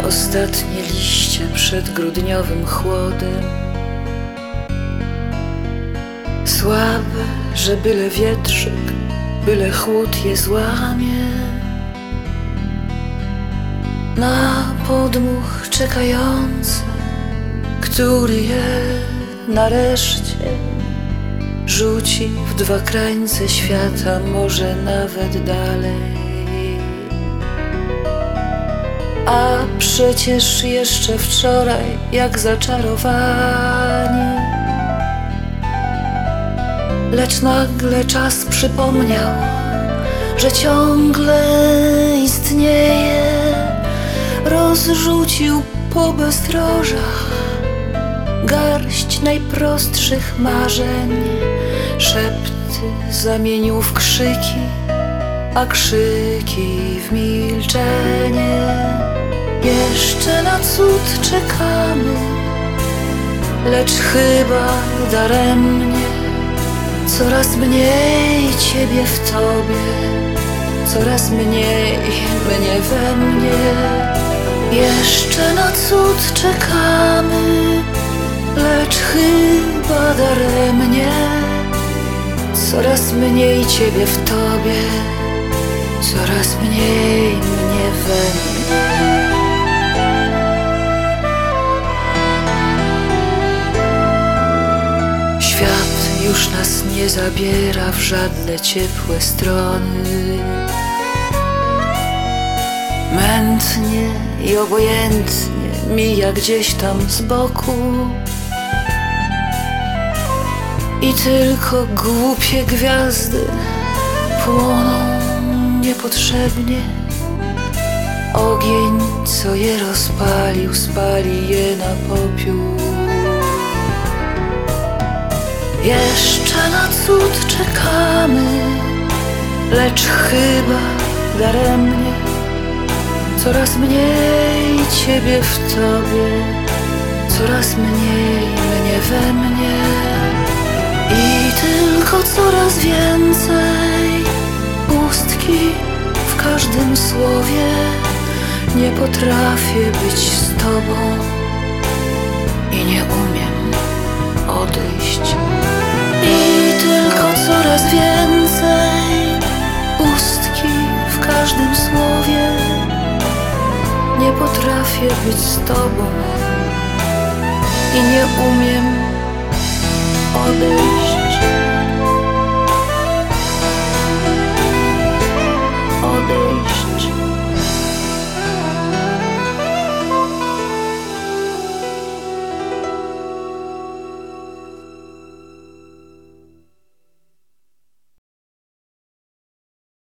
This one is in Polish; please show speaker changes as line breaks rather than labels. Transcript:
Ostatnie liście przed grudniowym chłodem, słabe, że byle wietrzyk, byle chłód je złamie. Na podmuch czekający, który je nareszcie rzuci w dwa krańce świata, może nawet dalej. A przecież jeszcze wczoraj, jak zaczarowani, lecz nagle czas przypomniał, że ciągle istnieje. Rozrzucił po bezdrożach garść najprostszych marzeń. Szepty zamienił w krzyki, a krzyki w milczenie. Jeszcze na cud czekamy, lecz chyba daremnie. Coraz mniej Ciebie w Tobie, coraz mniej mnie we mnie. Jeszcze na cud czekamy, lecz chyba daremnie. Coraz mniej Ciebie w Tobie, coraz mniej mnie we mnie. Świat już nas nie zabiera w żadne ciepłe strony. Mętnie i obojętnie mija gdzieś tam z boku. I tylko głupie gwiazdy płoną niepotrzebnie. Ogień, co je rozpalił, spali je na popiół. Jeszcze na cud czekamy, lecz chyba daremnie. Coraz mniej Ciebie w Tobie, coraz mniej mnie we mnie. I tylko coraz więcej pustki w każdym słowie. Nie potrafię być z Tobą i nie umiem odejść. I tylko coraz więcej pustki w każdym słowie. Nie potrafię być z Tobą i nie umiem odejść.